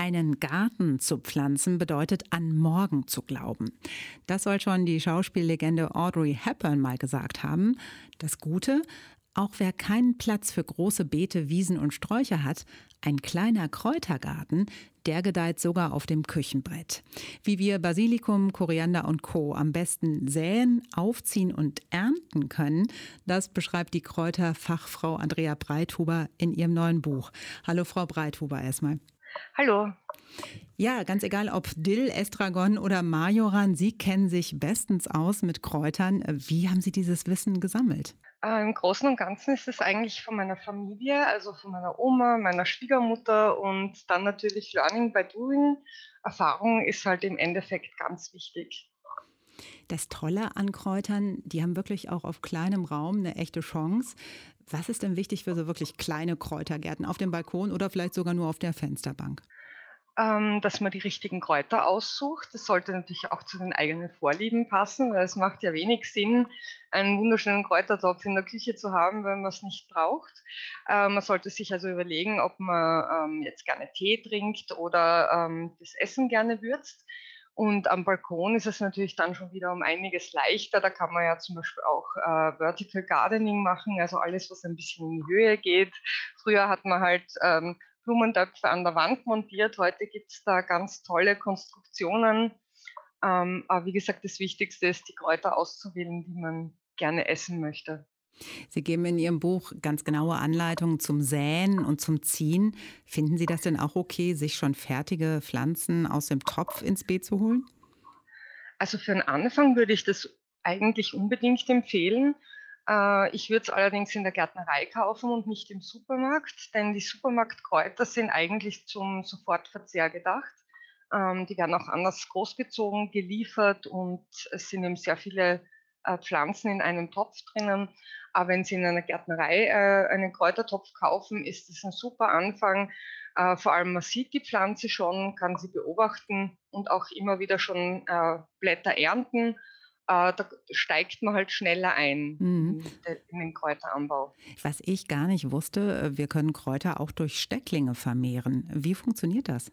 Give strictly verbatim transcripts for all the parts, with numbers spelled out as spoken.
Einen Garten zu pflanzen bedeutet, an morgen zu glauben. Das soll schon die Schauspiellegende Audrey Hepburn mal gesagt haben. Das Gute, auch wer keinen Platz für große Beete, Wiesen und Sträucher hat, ein kleiner Kräutergarten, der gedeiht sogar auf dem Küchenbrett. Wie wir Basilikum, Koriander und Co. am besten säen, aufziehen und ernten können, das beschreibt die Kräuterfachfrau Andrea Breithuber in ihrem neuen Buch. Hallo Frau Breithuber erstmal. Hallo. Ja, ganz egal ob Dill, Estragon oder Majoran, Sie kennen sich bestens aus mit Kräutern. Wie haben Sie dieses Wissen gesammelt? Äh, im Großen und Ganzen ist es eigentlich von meiner Familie, also von meiner Oma, meiner Schwiegermutter und dann natürlich Learning by Doing. Erfahrung ist halt im Endeffekt ganz wichtig. Das Tolle an Kräutern, die haben wirklich auch auf kleinem Raum eine echte Chance. Was ist denn wichtig für so wirklich kleine Kräutergärten auf dem Balkon oder vielleicht sogar nur auf der Fensterbank? Ähm, dass man die richtigen Kräuter aussucht. Das sollte natürlich auch zu den eigenen Vorlieben passen, weil es macht ja wenig Sinn, einen wunderschönen Kräutertopf in der Küche zu haben, wenn man es nicht braucht. Äh, man sollte sich also überlegen, ob man ähm, jetzt gerne Tee trinkt oder ähm, das Essen gerne würzt. Und am Balkon ist es natürlich dann schon wieder um einiges leichter. Da kann man ja zum Beispiel auch äh, Vertical Gardening machen, also alles, was ein bisschen in die Höhe geht. Früher hat man halt ähm, Blumentöpfe an der Wand montiert. Heute gibt es da ganz tolle Konstruktionen. Ähm, aber wie gesagt, das Wichtigste ist, die Kräuter auszuwählen, die man gerne essen möchte. Sie geben in Ihrem Buch ganz genaue Anleitungen zum Säen und zum Ziehen. Finden Sie das denn auch okay, sich schon fertige Pflanzen aus dem Topf ins Beet zu holen? Also für 'n Anfang würde ich das eigentlich unbedingt empfehlen. Äh, ich würde es allerdings in der Gärtnerei kaufen und nicht im Supermarkt, denn die Supermarktkräuter sind eigentlich zum Sofortverzehr gedacht. Ähm, die werden auch anders großgezogen, geliefert und es sind eben sehr viele, äh, Pflanzen in einem Topf drinnen. Aber wenn Sie in einer Gärtnerei, äh, einen Kräutertopf kaufen, ist das ein super Anfang. Äh, vor allem man sieht die Pflanze schon, kann sie beobachten und auch immer wieder schon äh, Blätter ernten. Äh, da steigt man halt schneller ein Mhm. in, de, in den Kräuteranbau. Was ich gar nicht wusste, äh, wir können Kräuter auch durch Stecklinge vermehren. Wie funktioniert das?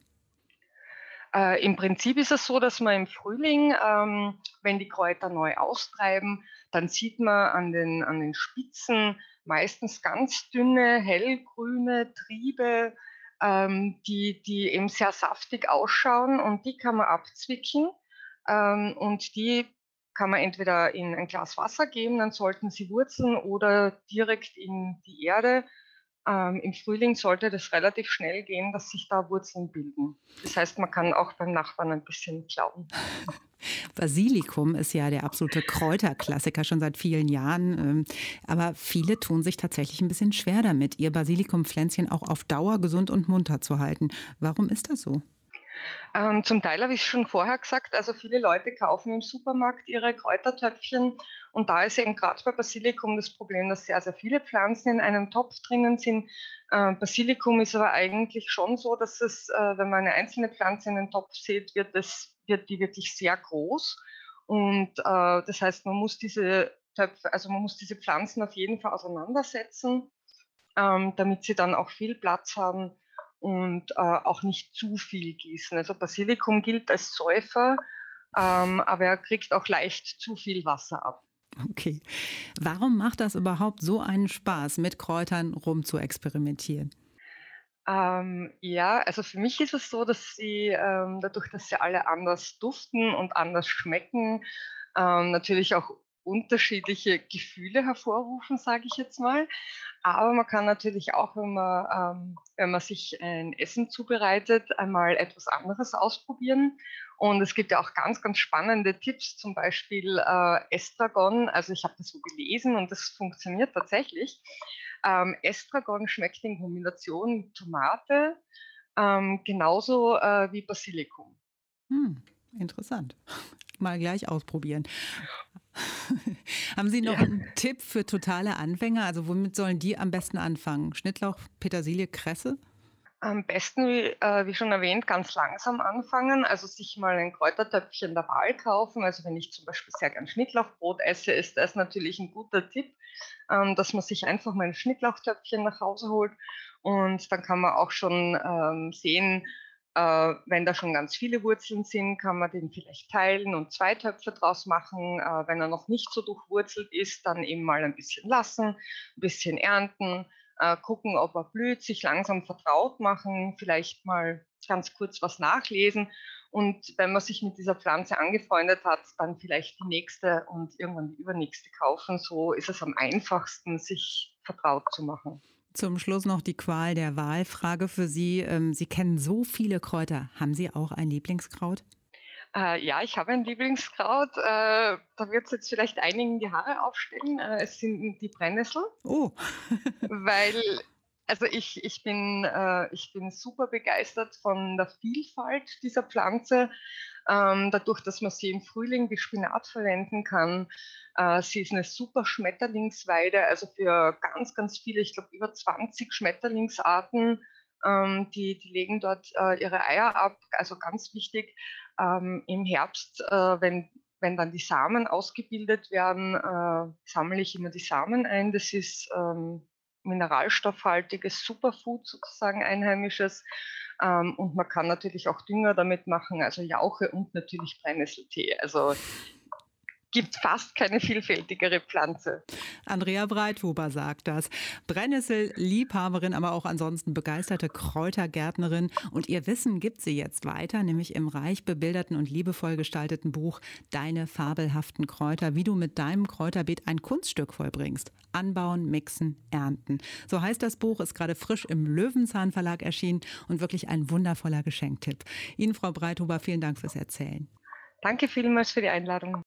Äh, Im Prinzip ist es so, dass man im Frühling, ähm, wenn die Kräuter neu austreiben, dann sieht man an den, an den Spitzen meistens ganz dünne, hellgrüne Triebe, ähm, die, die eben sehr saftig ausschauen und die kann man abzwicken ähm, und die kann man entweder in ein Glas Wasser geben, dann sollten sie wurzeln oder direkt in die Erde. Ähm, Im Frühling sollte das relativ schnell gehen, dass sich da Wurzeln bilden. Das heißt, man kann auch beim Nachbarn ein bisschen klauen. Basilikum ist ja der absolute Kräuterklassiker schon seit vielen Jahren. ähm, Aber viele tun sich tatsächlich ein bisschen schwer damit, ihr Basilikumpflänzchen auch auf Dauer gesund und munter zu halten. Warum ist das so? Ähm, zum Teil habe ich schon vorher gesagt, also viele Leute kaufen im Supermarkt ihre Kräutertöpfchen und da ist eben gerade bei Basilikum das Problem, dass sehr, sehr viele Pflanzen in einem Topf drinnen sind. Äh, Basilikum ist aber eigentlich schon so, dass es, äh, wenn man eine einzelne Pflanze in den Topf sieht, wird, das, wird die wirklich sehr groß. Und äh, das heißt, man muss diese Töpfe, also man muss diese Pflanzen auf jeden Fall auseinandersetzen, ähm, damit sie dann auch viel Platz haben und äh, auch nicht zu viel gießen. Also Basilikum gilt als Säufer, ähm, aber er kriegt auch leicht zu viel Wasser ab. Okay. Warum macht das überhaupt so einen Spaß, mit Kräutern rumzuexperimentieren? Ähm, ja, also für mich ist es so, dass sie ähm, dadurch, dass sie alle anders duften und anders schmecken, ähm, natürlich auch unterschiedliche Gefühle hervorrufen, sage ich jetzt mal. Aber man kann natürlich auch, wenn man, ähm, wenn man sich ein Essen zubereitet, einmal etwas anderes ausprobieren. Und es gibt ja auch ganz, ganz spannende Tipps, zum Beispiel äh, Estragon. Also ich habe das so gelesen und das funktioniert tatsächlich. Ähm, Estragon schmeckt in Kombination mit Tomate ähm, genauso äh, wie Basilikum. Hm, interessant. Mal gleich ausprobieren. Haben Sie noch Ja. einen Tipp für totale Anfänger? Also womit sollen die am besten anfangen? Schnittlauch, Petersilie, Kresse? Am besten, wie, äh, wie schon erwähnt, ganz langsam anfangen, also sich mal ein Kräutertöpfchen der Wahl kaufen. Also wenn ich zum Beispiel sehr gern Schnittlauchbrot esse, ist das natürlich ein guter Tipp, ähm, dass man sich einfach mal ein Schnittlauchtöpfchen nach Hause holt und dann kann man auch schon ähm, sehen, Äh, wenn da schon ganz viele Wurzeln sind, kann man den vielleicht teilen und zwei Töpfe draus machen. Äh, wenn er noch nicht so durchwurzelt ist, dann eben mal ein bisschen lassen, ein bisschen ernten, äh, gucken, ob er blüht, sich langsam vertraut machen, vielleicht mal ganz kurz was nachlesen. Und wenn man sich mit dieser Pflanze angefreundet hat, dann vielleicht die nächste und irgendwann die übernächste kaufen. So ist es am einfachsten, sich vertraut zu machen. Zum Schluss noch die Qual der Wahlfrage für Sie. Ähm, Sie kennen so viele Kräuter. Haben Sie auch ein Lieblingskraut? Äh, ja, ich habe ein Lieblingskraut. Äh, da wird es jetzt vielleicht einigen die Haare aufstellen. Äh, es sind die Brennnessel, Oh, weil also ich ich bin äh, ich bin super begeistert von der Vielfalt dieser Pflanze. Ähm, dadurch, dass man sie im Frühling wie Spinat verwenden kann. Äh, sie ist eine super Schmetterlingsweide, also für ganz, ganz viele, ich glaube über zwanzig Schmetterlingsarten, ähm, die die legen dort, äh, ihre Eier ab. Also ganz wichtig, ähm, im Herbst, äh, wenn wenn dann die Samen ausgebildet werden, äh, sammle ich immer die Samen ein. Das ist, ähm, mineralstoffhaltiges Superfood sozusagen, einheimisches. Ähm, und man kann natürlich auch Dünger damit machen, also Jauche und natürlich Brennnesseltee. Also gibt fast keine vielfältigere Pflanze. Andrea Breithuber sagt das. Brennnessel-Liebhaberin, aber auch ansonsten begeisterte Kräutergärtnerin. Und ihr Wissen gibt sie jetzt weiter, nämlich im reich bebilderten und liebevoll gestalteten Buch Deine fabelhaften Kräuter, wie du mit deinem Kräuterbeet ein Kunststück vollbringst. Anbauen, mixen, ernten. So heißt das Buch, ist gerade frisch im Löwenzahn Verlag erschienen und wirklich ein wundervoller Geschenktipp. Ihnen, Frau Breithuber, vielen Dank fürs Erzählen. Danke vielmals für die Einladung.